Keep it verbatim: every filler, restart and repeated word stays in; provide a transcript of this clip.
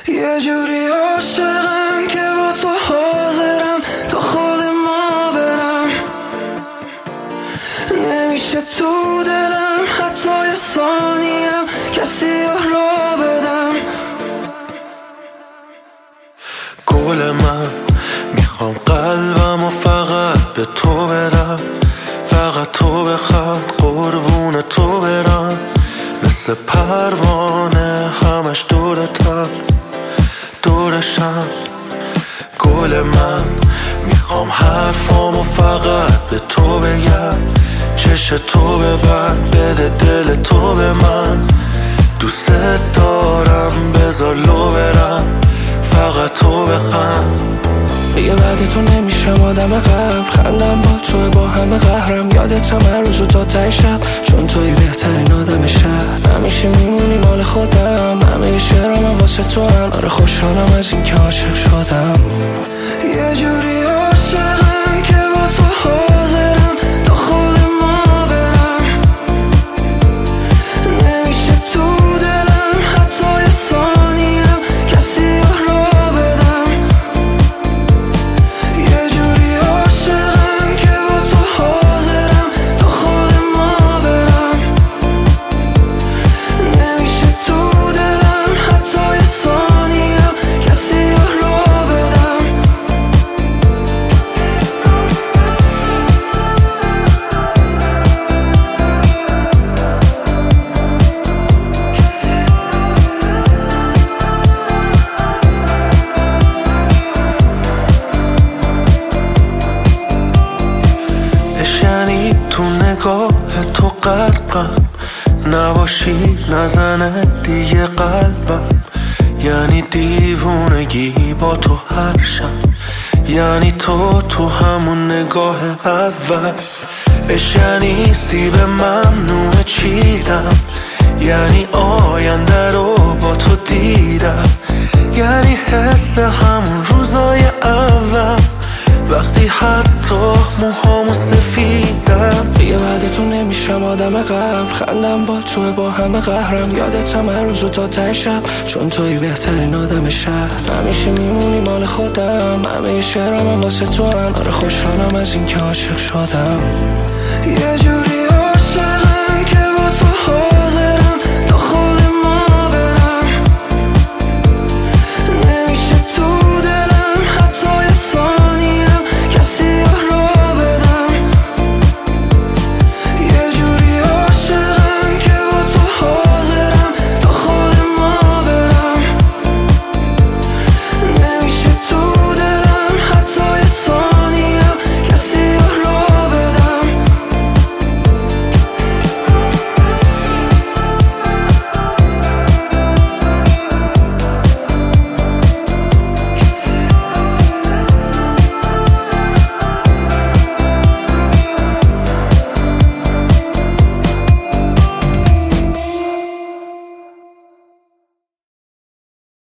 یه جوری عاشقم که با تو حاضرم تا خود ما برم، نمیشه تو دلم حتی یه ثانیم کسی را بدم. گل من میخوام قلبم و فقط به تو بدم، فقط تو بخوام قربون تو برم، مثل پروانه همش دورتم دورشم. گل من میخوام حرفامو فقط به تو بگم، چش تو ببند بده دل تو به من، دوست دارم بذار لو برم فقط تو بخند. دیگه بعد تو نمیشم آدم قبل، خندم با تو با همه قهرم، یادتم هر روز و تا ته شب، چون توی بهترین آدم شهر، همیشه میمونی مال خودم، همه شعرام هم واسه تو هم، آره خوشحالم از این که عاشق شدم. یه جوری عاشقم که با تو حاضرم تا خود ما برم، نمیشه تو دلم حتی یه ثانیم کسی را بدم. یه جوری عاشقم که با تو حاضرم تا خود ما برم، نمیشه تو دلم حتی یه ثانیم کسی را بدم. یعنی تو نگاه تو غرقم، نباشی نزنه دیگه قلبم، یعنی دیوونگی با تو هر شب، یعنی تو تو همون نگاه اول، اش یعنی سیب ممنوع چیدم، یعنی آینده رو با تو دیدم، یعنی حس همون روزای اول وقتی حتی موهامو سفیدم. دیگه بعد تو نمیشم آدم قبل، خندم با تو با همه قهرم، یادتم هر روز و تا ته شب، چون توی بهترین آدم شهر، همیشه میمونی مال خودم، همه شعرام هم واسه تو هم، آره خوشحالم از این که عاشق شدم. یه جوری عاشقم که با تو